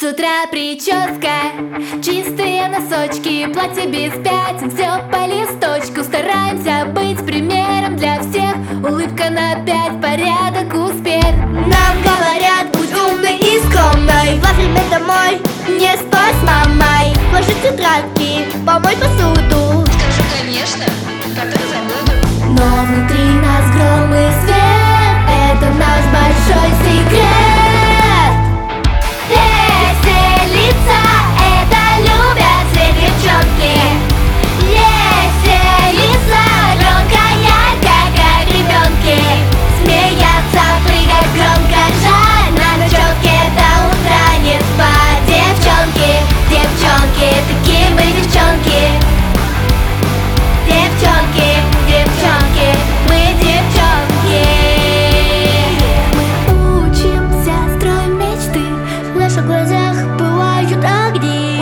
С утра прическа, чистые носочки, платье без пятен, все по листочку. Стараемся быть примером для всех, улыбка на 5, порядок, успех. Нам говорят, будь умной и скромной, во время домой не спать с мамой, сложить тетрадки, помой посуду. Скажи, конечно, как это забуду. Но внутри нас гром и свет, это наш большой секрет. Веселиться, это любят все девчонки. Веселиться, громко, ярко, как ребенки. Смеяться, прыгать громко, жаль, на ночевке до утра не спать. Девчонки, девчонки, такие мы девчонки. Девчонки, девчонки, мы девчонки. Мы учимся, строим мечты, В наших глазах бывают огни.